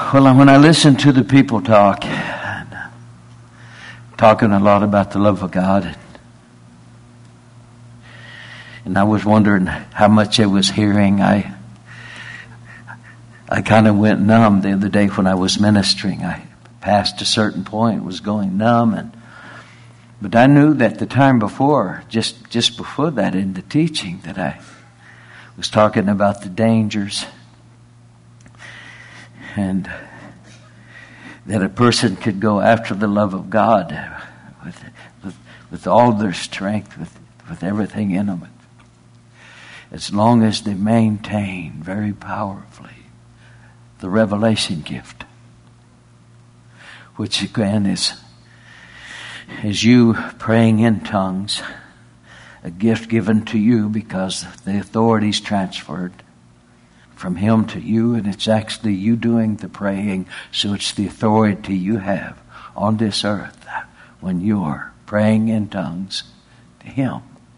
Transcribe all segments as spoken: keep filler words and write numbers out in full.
Well, when I listen to the people talk, talking a lot about the love of God, and I was wondering how much I was hearing, I I kind of went numb the other day when I was ministering. I passed a certain point, was going numb, and but I knew that the time before, just just before that in the teaching, that I was talking about the dangers, and that a person could go after the love of God with with, with all their strength, with, with everything in them, as long as they maintain very powerfully the revelation gift, which again is is you praying in tongues, a gift given to you because the authority's transferred from Him to you, and it's actually you doing the praying, so it's the authority you have on this earth when you're praying in tongues to Him.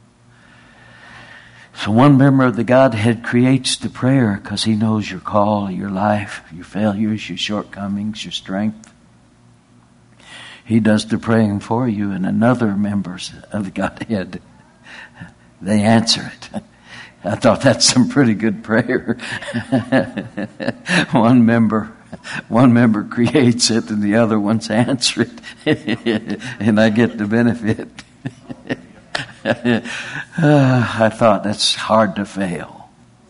So one member of the Godhead creates the prayer because He knows your call, your life, your failures, your shortcomings, your strength. He does the praying for you, and another members of the Godhead, they answer it. I thought that's some pretty good prayer. one member, one member creates it, and the other ones answer it, and I get the benefit. uh, I thought that's hard to fail.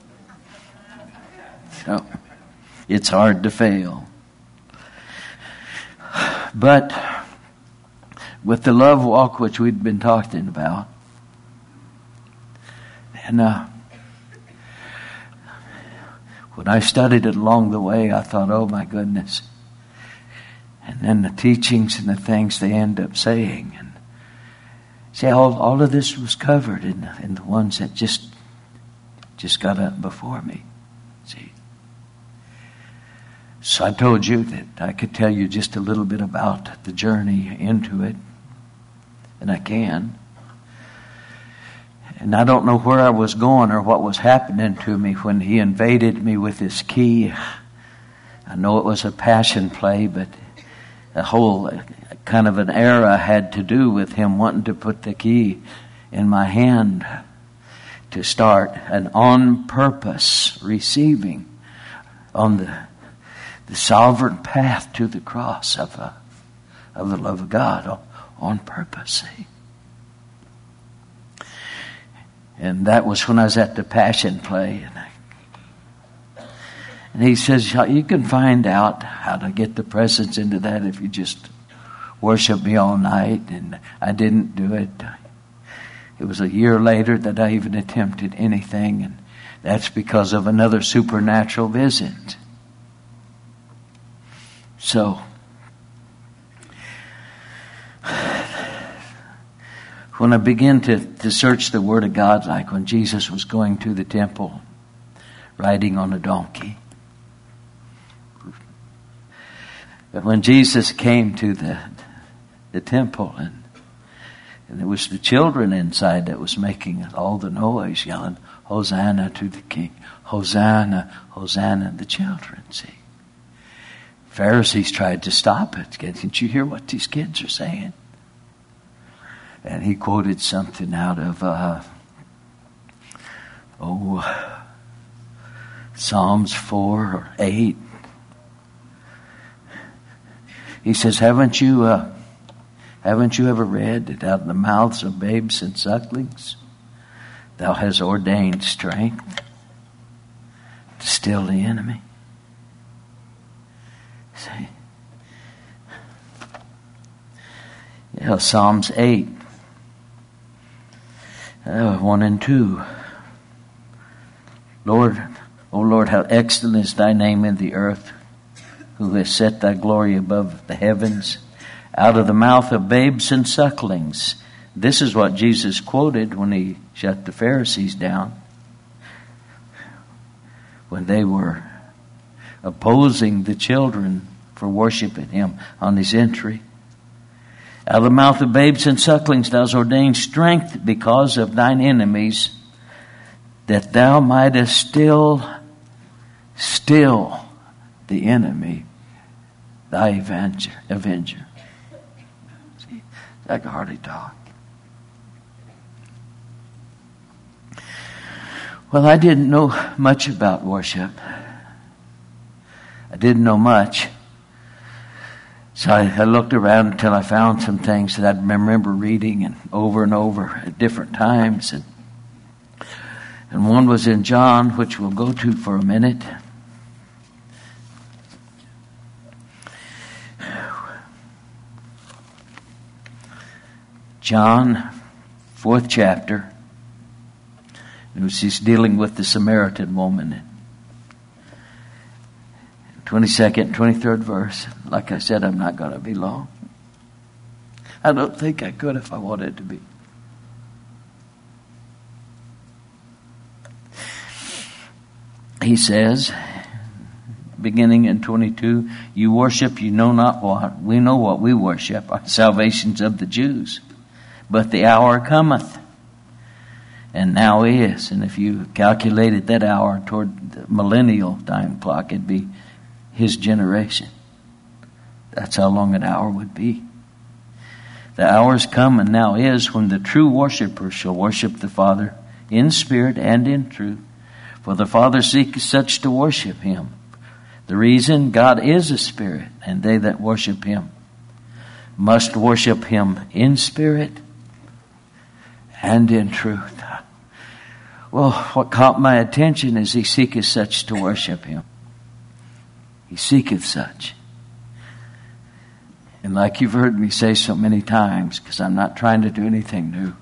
So it's hard to fail, but with the love walk which we'd been talking about, and uh, when I studied it along the way, I thought, oh my goodness. And then the teachings and the things they end up saying. And see, all, all of this was covered in, in the ones that just, just got up before me. See? So I told you that I could tell you just a little bit about the journey into it. And I can. And I don't know where I was going or what was happening to me when He invaded me with His key. I know it was a passion play, but a whole kind of an era had to do with Him wanting to put the key in my hand to start an on-purpose receiving on the, the sovereign path to the cross of, a, of the love of God on, on purpose. See? And that was when I was at the passion play. And, I, and he says, you can find out how to get the presence into that if you just worship me all night. And I didn't do it. It was a year later that I even attempted anything. And that's because of another supernatural visit. So, when I began to, to search the Word of God, like when Jesus was going to the temple, riding on a donkey. But when Jesus came to the, the temple, and, and it was the children inside that was making all the noise, yelling, Hosanna to the King. Hosanna, Hosanna, the children, see. Pharisees tried to stop it. Didn't you hear what these kids are saying? And he quoted something out of, uh, oh, Psalms four or eight. He says, haven't you, uh, haven't you ever read that out of the mouths of babes and sucklings, Thou hast ordained strength to still the enemy? See? Yeah, Psalms eight. Uh, one and two. Lord, O Lord, how excellent is Thy name in the earth, who has set Thy glory above the heavens. Out of the mouth of babes and sucklings. This is what Jesus quoted when He shut the Pharisees down, when they were opposing the children for worshiping Him on His entry. Out of the mouth of babes and sucklings Thou hast ordained strength because of Thine enemies, that Thou mightest still, still the enemy thy avenger. avenger. See, I can hardly talk. Well, I didn't know much about worship. I didn't know much. So I, I looked around until I found some things that I remember reading and over and over at different times. And, and one was in John, which we'll go to for a minute. John, fourth chapter. He's dealing with the Samaritan woman. twenty-second, twenty-third verse. Like I said, I'm not going to be long. I don't think I could if I wanted to be. He says, beginning in twenty-two, you worship, you know not what. We know what we worship, our salvations of the Jews. But the hour cometh, and now is. And if you calculated that hour toward the millennial time clock, it'd be his generation. That's how long an hour would be. The hour's come and now is when the true worshiper shall worship the Father in spirit and in truth. For the Father seeketh such to worship him. The reason, God is a spirit, and they that worship him must worship him in spirit and in truth. Well, what caught my attention is he seeketh such to worship him. He seeketh such. And like you've heard me say so many times, because I'm not trying to do anything new.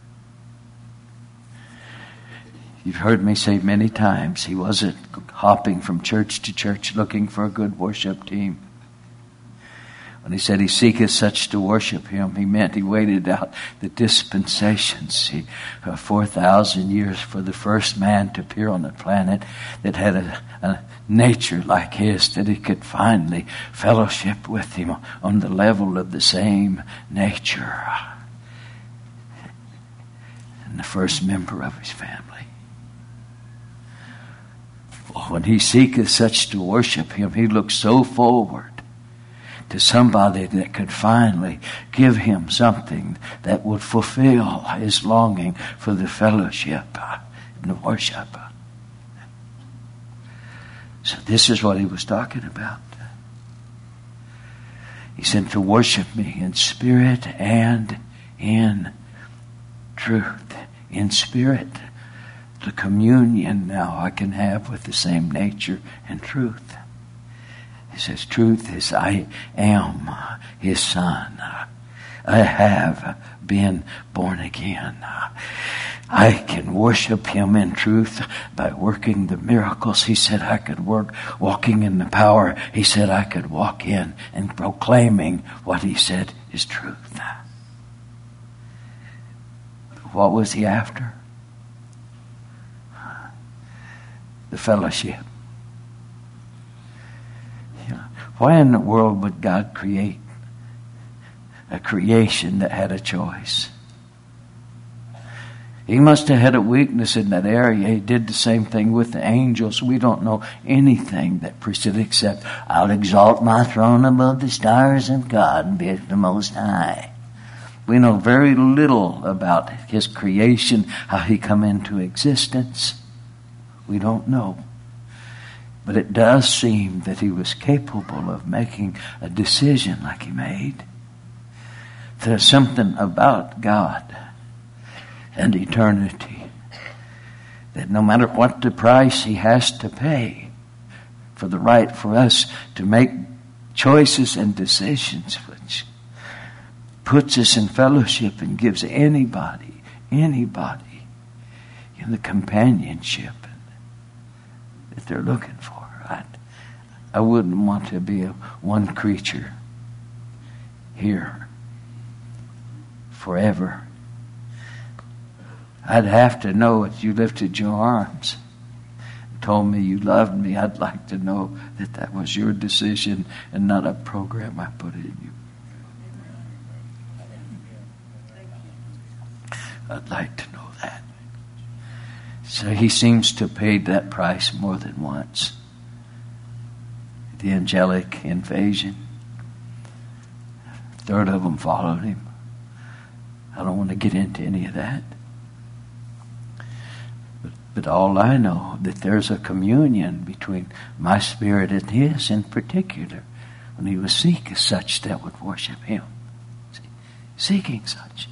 You've heard me say many times, he wasn't hopping from church to church looking for a good worship team. When he said he seeketh such to worship him, he meant he waited out the dispensations. See, uh, four thousand years for the first man to appear on the planet that had a, a nature like his, that he could finally fellowship with him on the level of the same nature. And the first member of his family. Well, when he seeketh such to worship him, he looks so forward to somebody that could finally give him something that would fulfill his longing for the fellowship and the worship. So this is what he was talking about. He said to worship me in spirit and in truth. In spirit, the communion now I can have with the same nature and truth. He says, truth is I am his son. I have been born again. I can worship him in truth by working the miracles. He said I could work walking in the power. He said I could walk in and proclaiming what he said is truth. What was he after? The fellowship. Why in the world would God create a creation that had a choice? He must have had a weakness in that area. He did the same thing with the angels. We don't know anything that preceded except, I'll exalt my throne above the stars of God and be the Most High. We know very little about his creation, how he come into existence. We don't know. But it does seem that he was capable of making a decision like he made. There's something about God and eternity that no matter what the price he has to pay for the right for us to make choices and decisions, which puts us in fellowship and gives anybody, anybody in the companionship that they're looking for. I, I wouldn't want to be a one creature here forever. I'd have to know if you lifted your arms and told me you loved me. I'd like to know that that was your decision and not a program I put in you. I'd like to know that. So he seems to have paid that price more than once. The angelic invasion. third of them followed him. I don't want to get into any of that. But, but all I know, that there's a communion between my spirit and his in particular, when he was seeking such that would worship him. See, seeking such.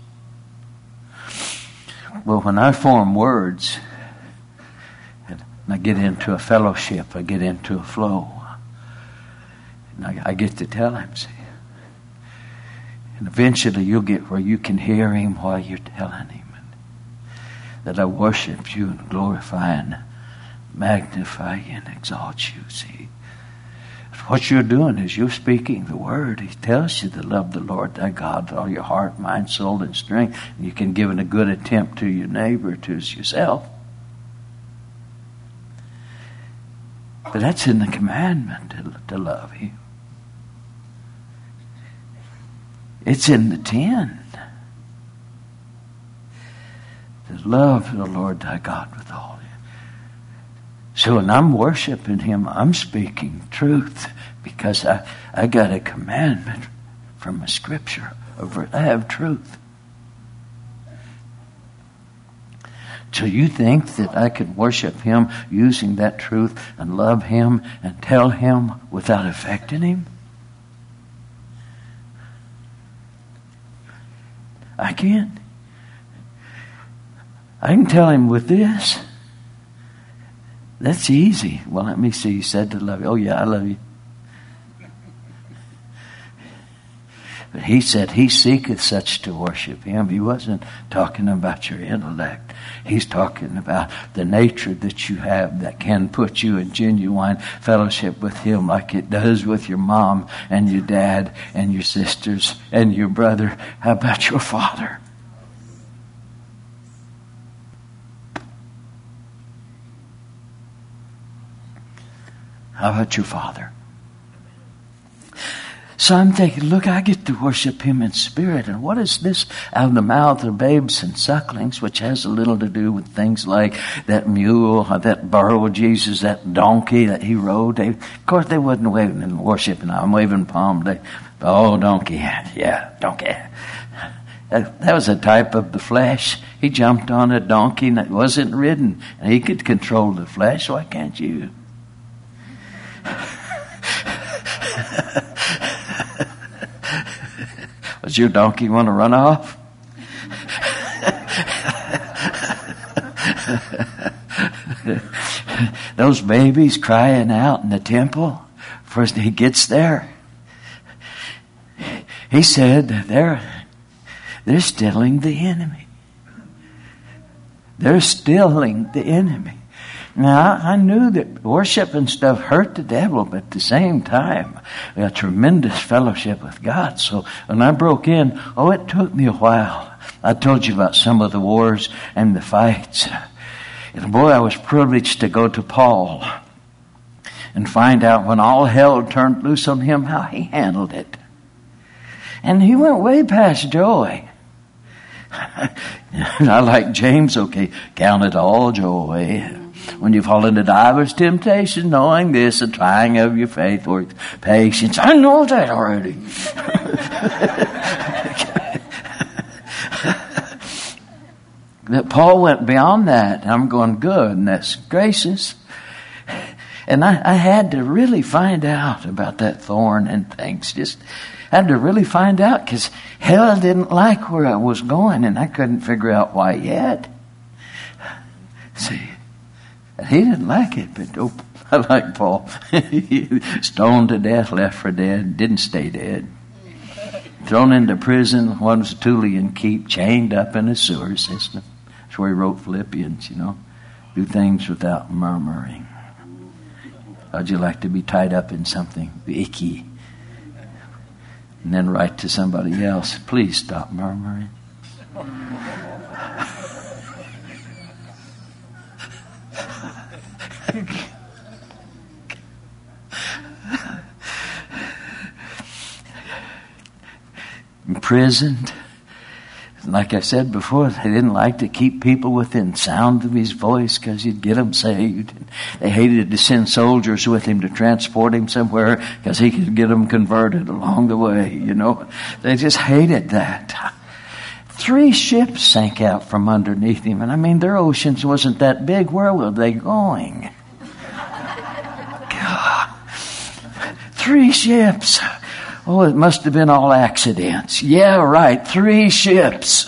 Well, when I form words, and I get into a fellowship, I get into a flow, and I, I get to tell him, see. And eventually you'll get where you can hear him while you're telling him. And that I worship you and glorify and magnify you and exalt you, see. What you're doing is you're speaking the word. He tells you to love the Lord thy God with all your heart, mind, soul, and strength. And you can give it a good attempt to your neighbor, to yourself. But that's in the commandment, to, to love him. It's in the ten. To love the Lord thy God with all. So when I'm worshiping him, I'm speaking truth, because I, I got a commandment from a scripture. Over, I have truth. So you think that I can worship him using that truth and love him and tell him without affecting him? I can't. I can tell him with this. That's easy. Well, let me see. He said to love you. Oh, yeah, I love you. But he said he seeketh such to worship him. He wasn't talking about your intellect. He's talking about the nature that you have that can put you in genuine fellowship with him, like it does with your mom and your dad and your sisters and your brother. How about your father? How about your father? So I'm thinking, look, I get to worship him in spirit. And what is this out of the mouth of babes and sucklings, which has a little to do with things like that mule, that burro Jesus, that donkey that he rode. They, of course, they wasn't waving and worshiping. I'm waving palm. They, oh, donkey. Yeah, donkey. That, that was a type of the flesh. He jumped on a donkey and it wasn't ridden. And he could control the flesh. Why can't you? Does your donkey want to run off? Those babies crying out in the temple, first he gets there. He said they're, they're stilling the enemy. They're stilling the enemy. Now, I knew that worship and stuff hurt the devil, but at the same time, we had tremendous fellowship with God. So when I broke in, oh, it took me a while. I told you about some of the wars and the fights. And boy, I was privileged to go to Paul and find out when all hell turned loose on him, how he handled it. And he went way past joy. I like James, okay, count it all joy when you fall into divers temptation, knowing this, the trying of your faith or patience. I know that already. That Paul went beyond that. I'm going, goodness gracious. And I, I had to really find out about that thorn and things. Just had to really find out, because hell didn't like where I was going, and I couldn't figure out why yet. See, he didn't like it, but oh, I like Paul. Stoned to death, left for dead, didn't stay dead. Thrown into prison, one was Tullian keep, chained up in a sewer system. That's where he wrote Philippians, you know. Do things without murmuring. How'd you like to be tied up in something icky? And then write to somebody else, please stop murmuring. Imprisoned, And like I said before, they didn't like to keep people within sound of his voice because he'd get them saved. They hated to send soldiers with him to transport him somewhere because he could get them converted along the way, you know. They just hated that. Three ships sank out from underneath him. And I mean, their oceans wasn't that big. Where were they going? God. Three ships. Oh, it must have been all accidents. Yeah, right. Three ships.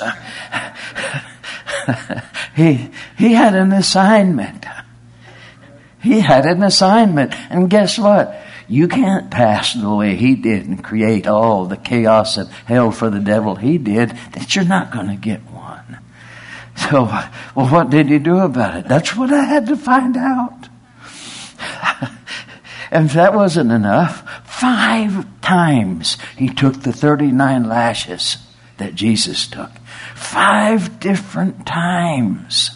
he, he had an assignment. He had an assignment. And guess what? You can't pass the way he did and create all the chaos of hell for the devil he did, that you're not going to get one. So, well, what did he do about it? That's what I had to find out. And if that wasn't enough, five times he took the thirty-nine lashes that Jesus took. Five different times.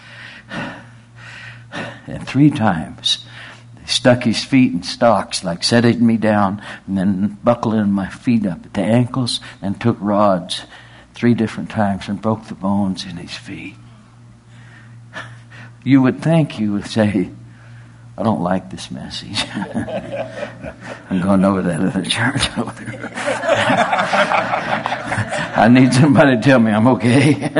And three times they stuck his feet in stocks, like setting me down, and then buckling my feet up at the ankles, and took rods three different times and broke the bones in his feet. You would think you would say, I don't like this message. I'm going over to that other church over there. I need somebody to tell me I'm okay.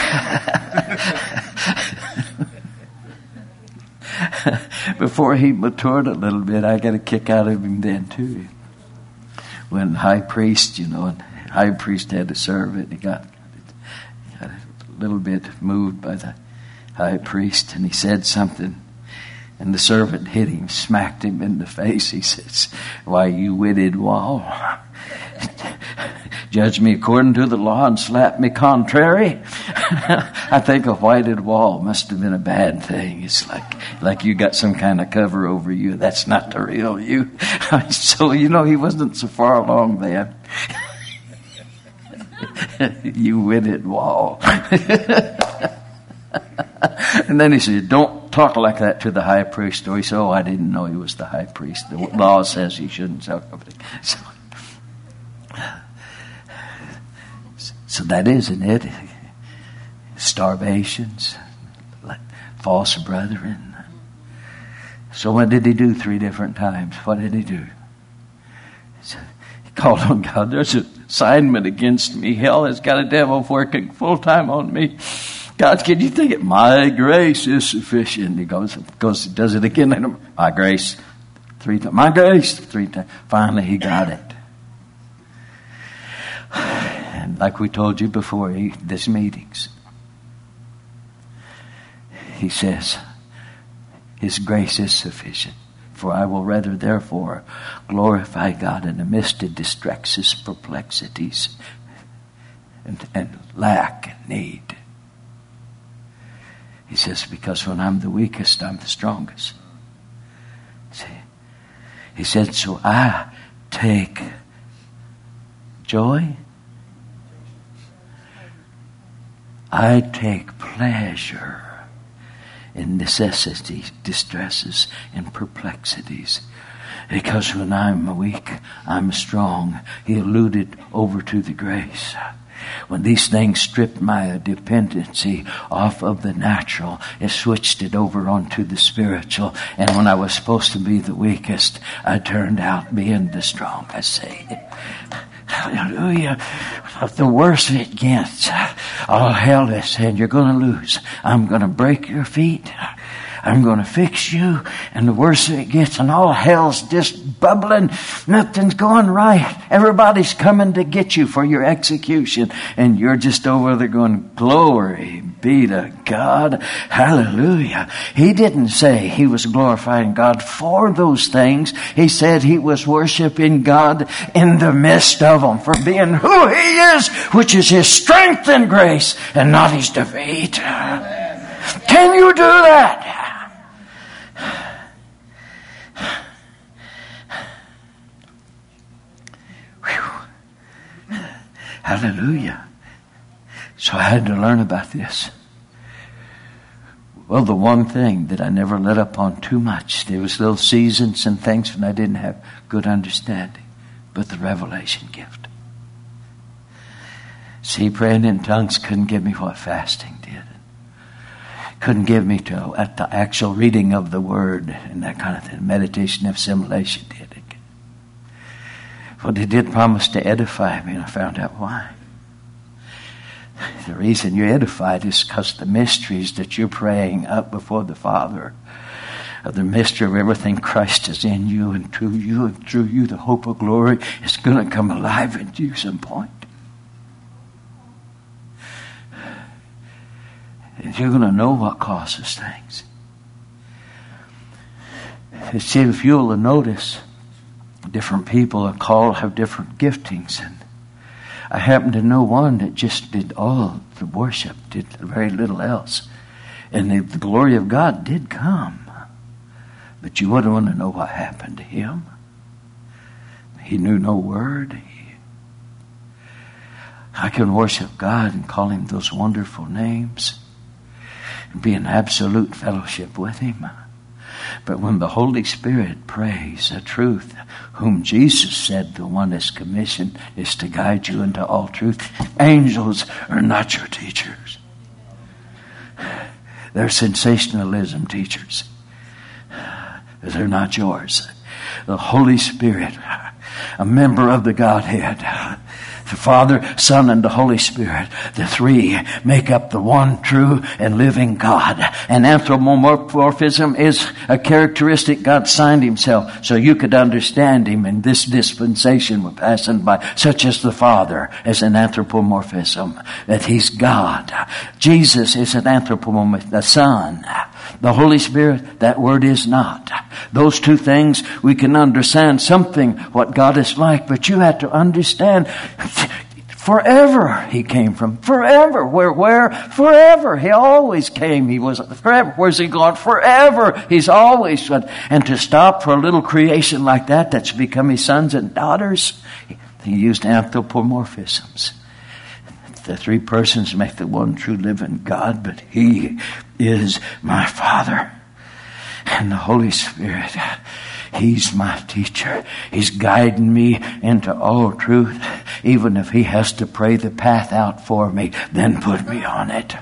Before he matured a little bit, I got a kick out of him then too. When high priest, you know, and high priest had to serve it, he got, got a little bit moved by the high priest, and he said something. And the servant hit him, smacked him in the face. He says, why, you witted wall, judge me according to the law and slap me contrary? I think a whited wall must have been a bad thing. It's like, like you got some kind of cover over you. That's not the real you. So, you know, he wasn't so far along then. You witted wall. And then he said, don't talk like that to the high priest. Or he said, oh, I didn't know he was the high priest. The law says he shouldn't talk about it. So, so that isn't it. Starvations, like false brethren. So what did he do three different times? What did he do? He called on God. There's an assignment against me. Hell has got a devil working full time on me. God, can you think it? My grace is sufficient. He goes, goes, does it again. My grace, three times. My grace, three times. Finally, he got it. And like we told you before, he, this meetings, he says, His grace is sufficient. For I will rather, therefore, glorify God in the midst of distresses, perplexities, and, and lack and need. He says, because when I'm the weakest, I'm the strongest. See? He said, so I take joy. I take pleasure in necessities, distresses, and perplexities. Because when I'm weak, I'm strong. He alluded over to the grace. When these things stripped my dependency off of the natural, it switched it over onto the spiritual. And when I was supposed to be the weakest, I turned out being the strongest. See? Hallelujah. The worse it gets, all hell is saying, you're going to lose. I'm going to break your feet. I'm going to fix you. And the worse it gets, and all hell's just bubbling. Nothing's going right. Everybody's coming to get you for your execution. And you're just over there going, glory be to God. Hallelujah. He didn't say he was glorifying God for those things. He said he was worshiping God in the midst of them for being who he is, which is his strength and grace and not his defeat. Can you do that? Whew. Hallelujah. So I had to learn about this. Well, the one thing that I never let up on too much, there was little seasons and things when I didn't have good understanding, but the revelation gift. See, praying in tongues couldn't give me what fasting did. Couldn't give me to at the actual reading of the word and that kind of thing. Meditation, assimilation did it. But it did promise to edify me, and I found out why. The reason you're edified is because the mysteries that you're praying up before the Father, of the mystery of everything Christ is in you and through you and through you, the hope of glory is going to come alive in you some point. And you're going to know what causes things. You see, if you'll notice, different people are called, have different giftings. And I happen to know one that just did all the worship, did very little else. And the, the glory of God did come. But you wouldn't want to know what happened to him. He knew no word. He, I can worship God and call him those wonderful names and be in absolute fellowship with him. But when the Holy Spirit prays the truth, whom Jesus said the one that's commissioned is to guide you into all truth, angels are not your teachers. They're sensationalism teachers. They're not yours. The Holy Spirit, a member of the Godhead, the Father, Son, and the Holy Spirit, the three make up the one true and living God. And anthropomorphism is a characteristic God signed himself so you could understand him in this dispensation we're passing by, such as the Father as an anthropomorphism, that he's God. Jesus is an anthropomorphism, the Son. The Holy Spirit, that word is not. Those two things, we can understand something what God is like, but you have to understand forever he came from. Forever. Where, where? Forever. He always came. He was forever. Where's he gone? Forever. He's always gone. And to stop for a little creation like that, that's become his sons and daughters, he used anthropomorphisms. The three persons make the one true living God, but he is my Father. And the Holy Spirit, he's my teacher. He's guiding me into all truth. Even if he has to pray the path out for me, then put me on it.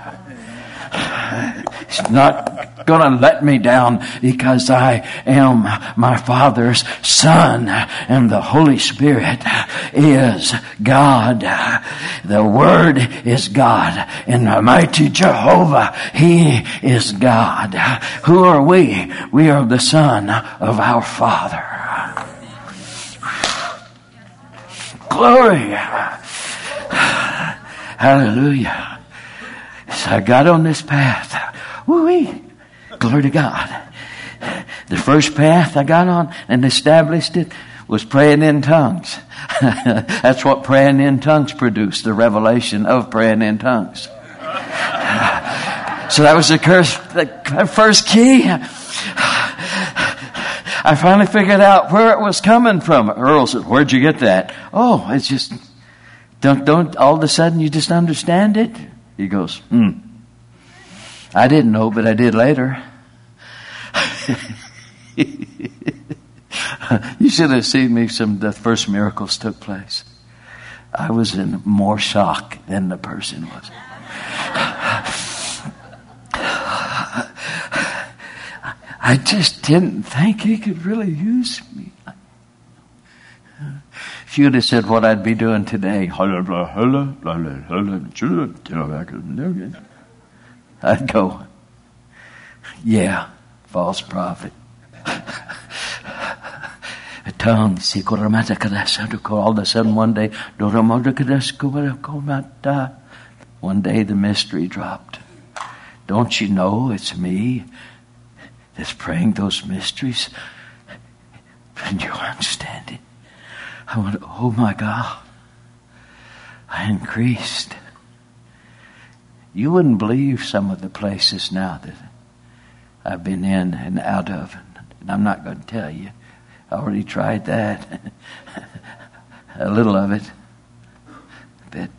He's not going to let me down because I am my Father's Son, and the Holy Spirit is God. The Word is God, and the mighty Jehovah, he is God. Who are we? We are the Son of our Father. Glory. Hallelujah. So I got on this path. Woo-wee. Glory to God. The first path I got on and established it was praying in tongues. That's what praying in tongues produced, the revelation of praying in tongues. So that was the, curse, the first key. I finally figured out where it was coming from. Earl said, "Where'd you get that?" "Oh, it's just, don't, don't, all of a sudden you just understand it." He goes, hmm. I didn't know, but I did later. You should have seen me some, the first miracles took place. I was in more shock than the person was. I just didn't think he could really use me. If you'd have said what I'd be doing today, I'd go, yeah, false prophet. Tongues, all of a sudden one day, one day the mystery dropped. Don't you know it's me that's praying those mysteries? And you understand it. I went, oh my God, I increased. You wouldn't believe some of the places now that I've been in and out of. And I'm not going to tell you. I already tried that. A little of it. But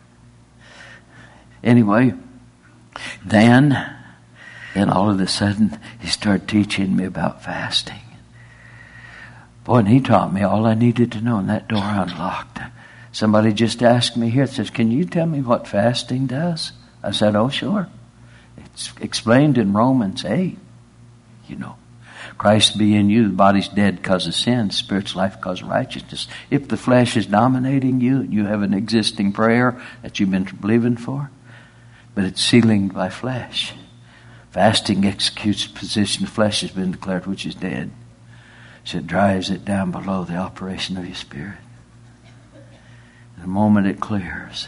anyway, then, then all of a sudden, he started teaching me about fasting. Boy, and he taught me all I needed to know, and that door unlocked. Somebody just asked me here, it says, can you tell me what fasting does? I said, oh, sure. It's explained in Romans eight. You know, Christ be in you, the body's dead because of sin, spirit's life because of righteousness. If the flesh is dominating you, you have an existing prayer that you've been believing for, but it's sealing by flesh. Fasting executes the position the flesh has been declared, which is dead. So it drives it down below the operation of your spirit. The moment it clears,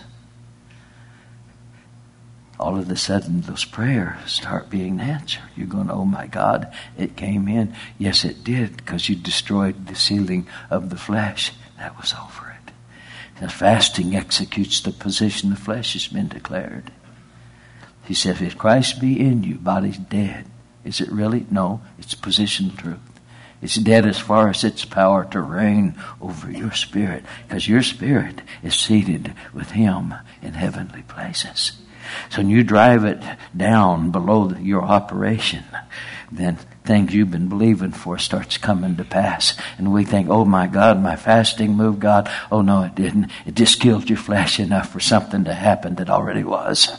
all of a sudden those prayers start being answered. You're going, oh my God, it came in. Yes, it did, because you destroyed the sealing of the flesh. That was over it. And fasting executes the position the flesh has been declared. He said, if Christ be in you, body's dead. Is it really? No, it's position truth. It's dead as far as its power to reign over your spirit, because your spirit is seated with Him in heavenly places. So when you drive it down below your operation, then things you've been believing for starts coming to pass. And we think, oh my God, my fasting moved God. Oh no, it didn't. It just killed your flesh enough for something to happen that already was.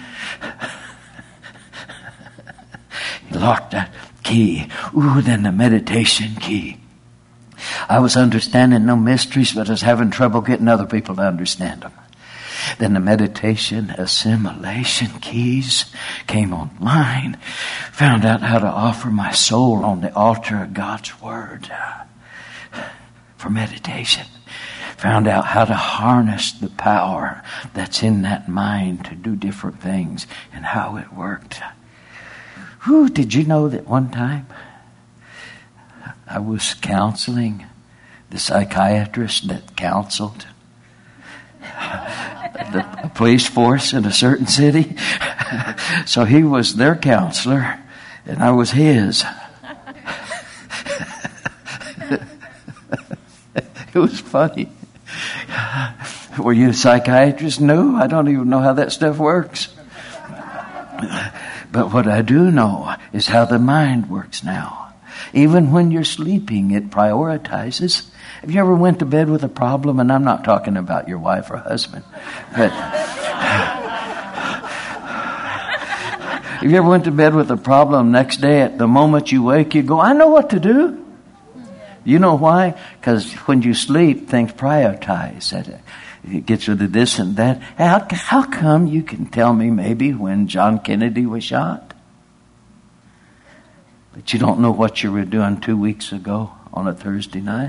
You locked that key. Ooh, then the meditation key. I was understanding no mysteries, but I was having trouble getting other people to understand them. Then the meditation assimilation keys came online. Found out how to offer my soul on the altar of God's Word for meditation. Found out how to harness the power that's in that mind to do different things and how it worked. Whew, did you know that one time I was counseling the psychiatrist that counseled the police force in a certain city? So he was their counselor and I was his. It was funny. Were you a psychiatrist? No, I don't even know how that stuff works. But what I do know is how the mind works now. Even when you're sleeping, it prioritizes. Have you ever went to bed with a problem? And I'm not talking about your wife or husband. But have you ever went to bed with a problem, next day at the moment you wake, you go, I know what to do. You know why? Because when you sleep, things prioritize. It gets rid of this and that. How, how come you can tell me maybe when John Kennedy was shot? But you don't know what you were doing two weeks ago on a Thursday night?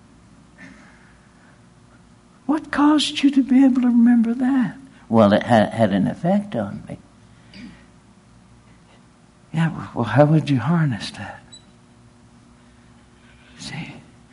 What caused you to be able to remember that? Well, it had, had an effect on me. Yeah, well, how would you harness that? See?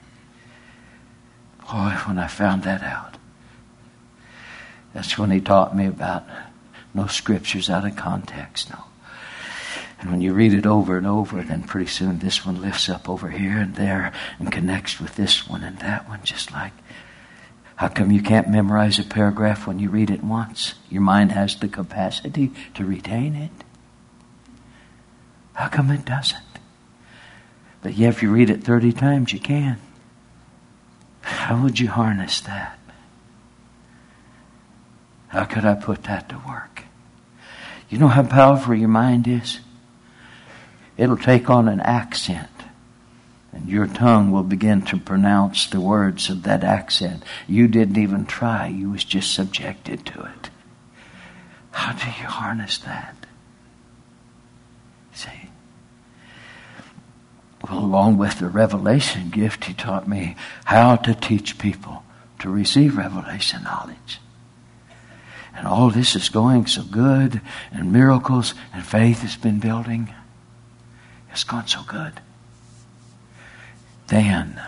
Boy, when I found that out, that's when he taught me about no scriptures out of context, no. And when you read it over and over, then pretty soon this one lifts up over here and there and connects with this one and that one, just like, how come you can't memorize a paragraph when you read it once? Your mind has the capacity to retain it. How come it doesn't? But yeah, if you read it thirty times, you can. How would you harness that? How could I put that to work? You know how powerful your mind is? It'll take on an accent, and your tongue will begin to pronounce the words of that accent. You didn't even try. You was just subjected to it. How do you harness that? See? Well, along with the revelation gift, he taught me how to teach people to receive revelation knowledge. And all this is going so good, and miracles and faith has been building. It's gone so good. Then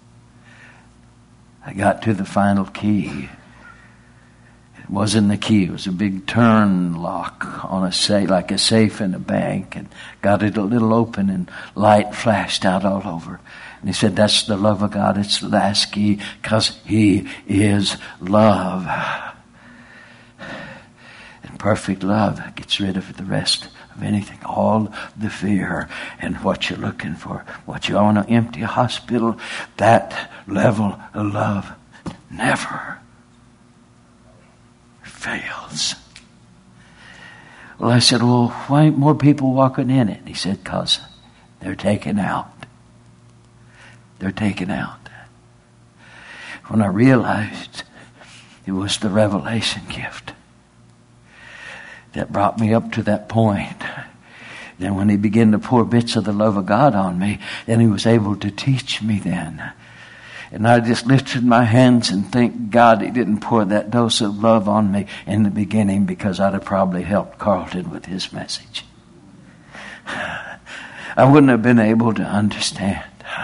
I got to the final key. It wasn't the key. It was a big turn lock on a safe, like a safe in a bank, and got it a little open, and light flashed out all over. And he said, that's the love of God. It's the last key, because He is love. And perfect love gets rid of the rest of anything, all the fear and what you're looking for, what you want to empty a hospital. That level of love never fails. Well, I said, well, why ain't more people walking in it? He said, because they're taken out. They're taken out. When I realized it was the revelation gift that brought me up to that point, then when he began to pour bits of the love of God on me, then he was able to teach me then. And I just lifted my hands and thank God he didn't pour that dose of love on me in the beginning, because I'd have probably helped Carlton with his message. I wouldn't have been able to understand.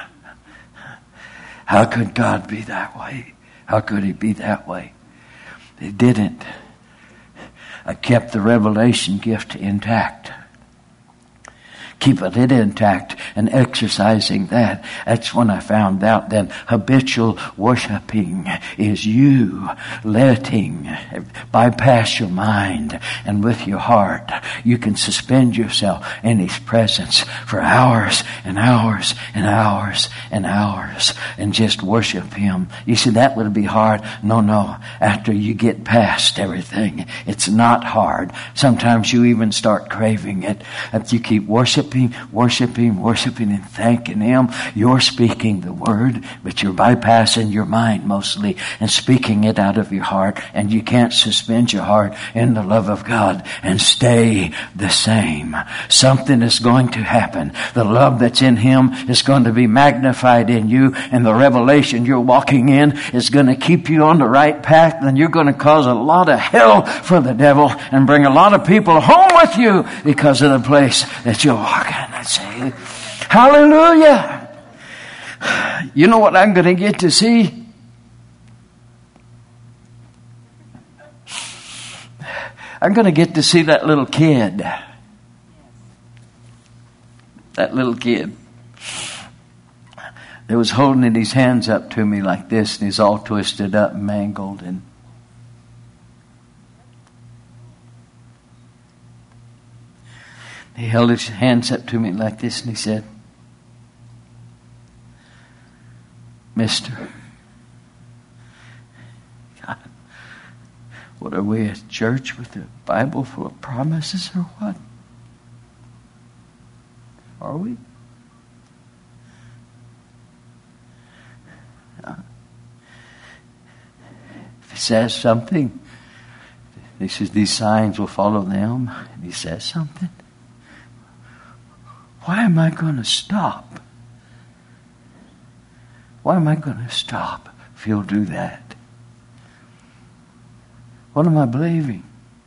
How could God be that way? How could he be that way? He didn't. I kept the revelation gift intact. Keeping it intact and exercising that. That's when I found out that habitual worshiping is you letting bypass your mind, and with your heart you can suspend yourself in his presence for hours and hours and hours and hours and just worship him. You see, that would be hard. No, no. After you get past everything, it's not hard. Sometimes you even start craving it. If you keep worshiping Worshiping, worshiping, and thanking him, you're speaking the word, but you're bypassing your mind mostly and speaking it out of your heart, and you can't suspend your heart in the love of God and stay the same. Something is going to happen. The love that's in him is going to be magnified in you, and the revelation you're walking in is going to keep you on the right path, and you're going to cause a lot of hell for the devil and bring a lot of people home with you because of the place that you're walking. I say, hallelujah. You know what I'm going to get to see? I'm going to get to see that little kid. That little kid that was holding his hands up to me like this, and he's all twisted up and mangled, and he held his hands up to me like this, and he said, Mister, God, what are we, a church with a Bible full of promises or what? Are we? Uh, if he says something, he says these signs will follow them, and he says something, why am I going to stop? Why am I going to stop if he'll do that? What am I believing?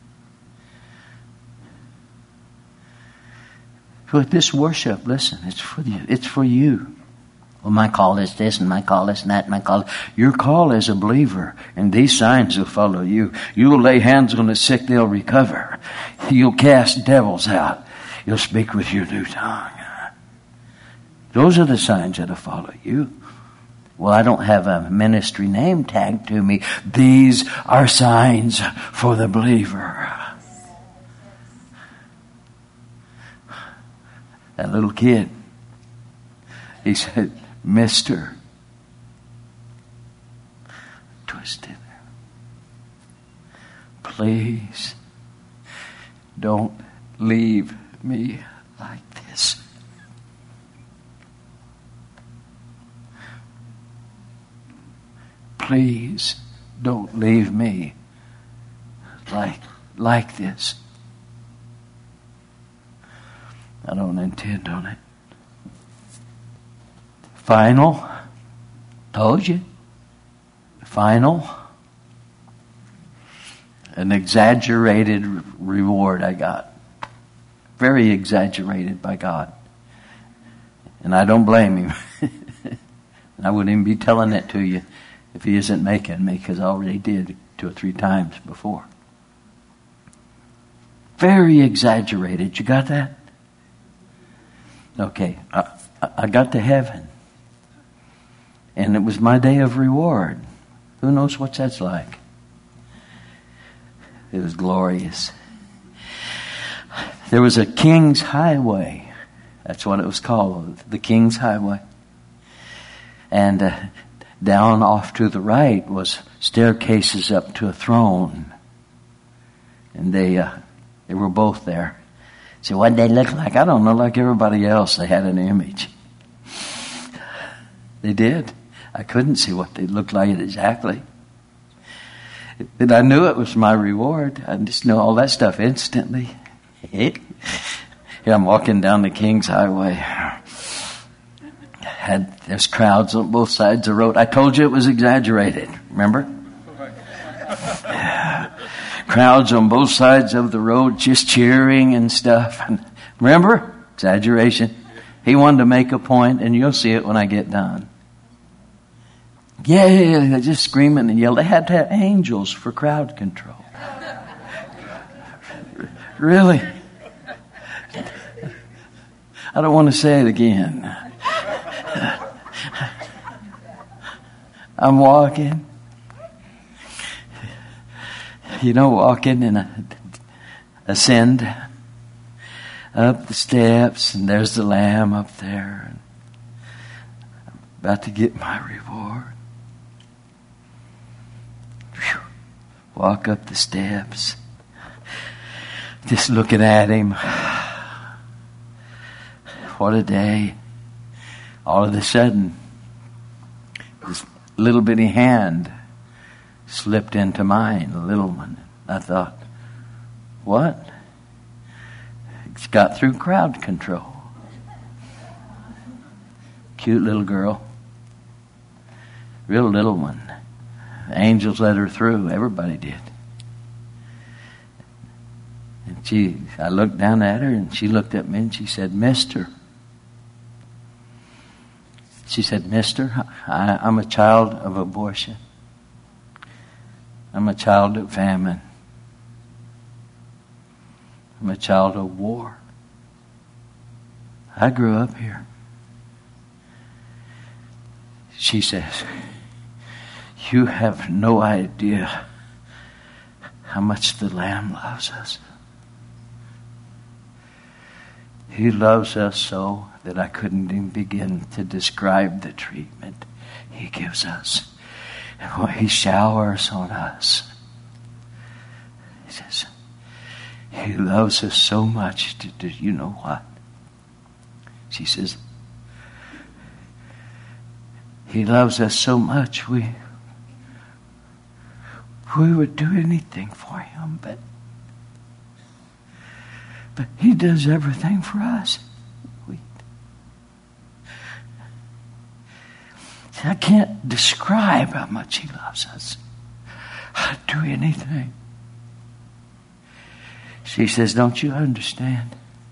With this worship, listen, it's for you. It's for you. Well, my call is this, and my call is that, my call. Your call is a believer, and these signs will follow you. You'll lay hands on the sick, they'll recover. You'll cast devils out. You'll speak with your new tongue. Those are the signs that'll follow you. Well, I don't have a ministry name tagged to me. These are signs for the believer. That little kid, he said, Mister, twisted, please don't leave me like this. Please don't leave me like like this. I don't intend on it. Final. Told you. Final. An exaggerated reward I got. Very exaggerated by God. And I don't blame him. And I wouldn't even be telling it to you if he isn't making me, because I already did two or three times before. Very exaggerated. You got that? Okay. I, I got to heaven. And it was my day of reward. Who knows what that's like? It was glorious. There was a King's Highway. That's what it was called. The King's Highway. And uh, down off to the right was staircases up to a throne. And they uh, they were both there. So what they look like? I don't know, like everybody else. They had an image. They did. I couldn't see what they looked like exactly. But I knew it was my reward. I just knew all that stuff instantly. Here I'm walking down the King's Highway. Had there's crowds on both sides of the road. I told you it was exaggerated. Remember? Crowds on both sides of the road just cheering and stuff. Remember? Exaggeration. He wanted to make a point, and you'll see it when I get done. Yeah, they're just screaming and yelling. They had to have angels for crowd control. Really? I don't want to say it again. I'm walking. You know, walking and I ascend up the steps, and there's the Lamb up there. I'm about to get my reward. Whew. Walk up the steps, just looking at him. What a day. All of a sudden, this little bitty hand slipped into mine, a little one. I thought, what? It's got through crowd control. Cute little girl. Real little one. Angels let her through. Everybody did. And she, I looked down at her and she looked at me and she said, Mister. She said, Mister, I, I'm a child of abortion. I'm a child of famine. I'm a child of war. I grew up here. She says, you have no idea how much the Lamb loves us. He loves us so that I couldn't even begin to describe the treatment He gives us and what He showers on us. He says, He loves us so much. Do, do you know what? She says, He loves us so much we we would do anything for Him, but but He does everything for us. We, I can't describe how much He loves us. I'd do anything. She says, don't you understand?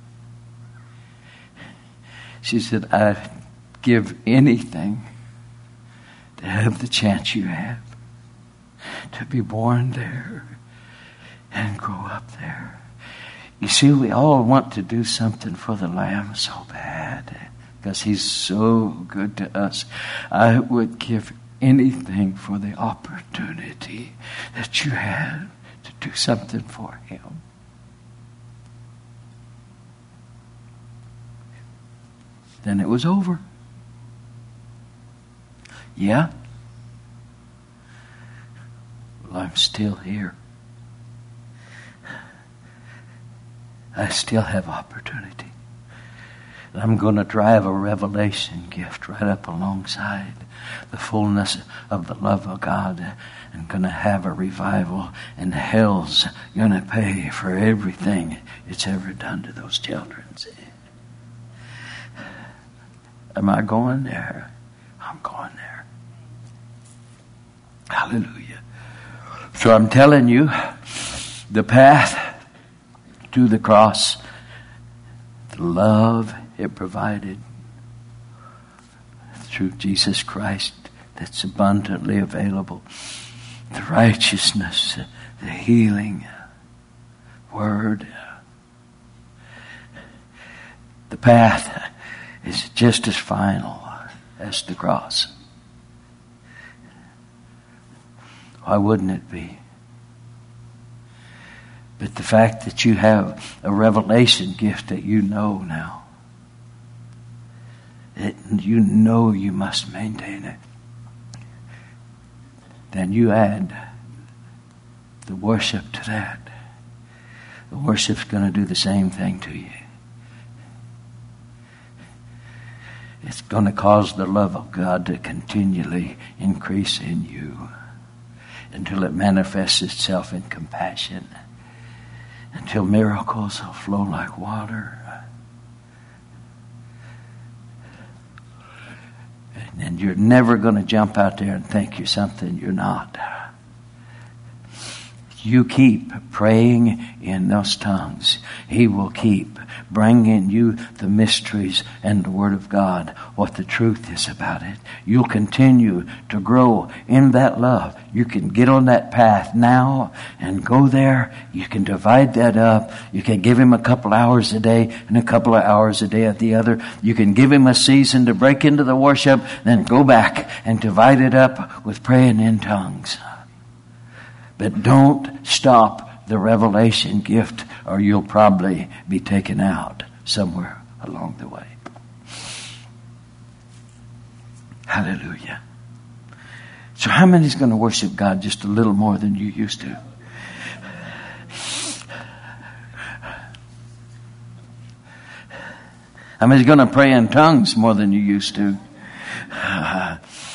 She said, I'd give anything to have the chance you have to be born there and grow up there. You see, we all want to do something for the Lamb so bad because He's so good to us. I would give anything for the opportunity that you had to do something for Him. Then it was over. Yeah. Well, I'm still here. I still have opportunity. I'm going to drive a revelation gift right up alongside the fullness of the love of God, and going to have a revival, and hell's going to pay for everything it's ever done to those children. Am I going there? I'm going there. Hallelujah. So I'm telling you, the path to the cross, the love it provided through Jesus Christ that's abundantly available, the righteousness, the healing word, the path is just as final as the cross. Why wouldn't it be? But the fact that you have a revelation gift that you know now, that you know you must maintain it, then you add the worship to that. Worship's going to do the same thing to you. It's going to cause the love of God to continually increase in you until it manifests itself in compassion, until miracles will flow like water. And you're never going to jump out there and think you're something you're not. You keep praying in those tongues. He will keep bringing you the mysteries and the Word of God, what the truth is about it. You'll continue to grow in that love. You can get on that path now and go there. You can divide that up. You can give Him a couple hours a day and a couple of hours a day at the other. You can give Him a season to break into the worship, then go back and divide it up with praying in tongues. But don't stop the revelation gift, or you'll probably be taken out somewhere along the way. Hallelujah. So how many is going to worship God just a little more than you used to? How many is going to pray in tongues more than you used to?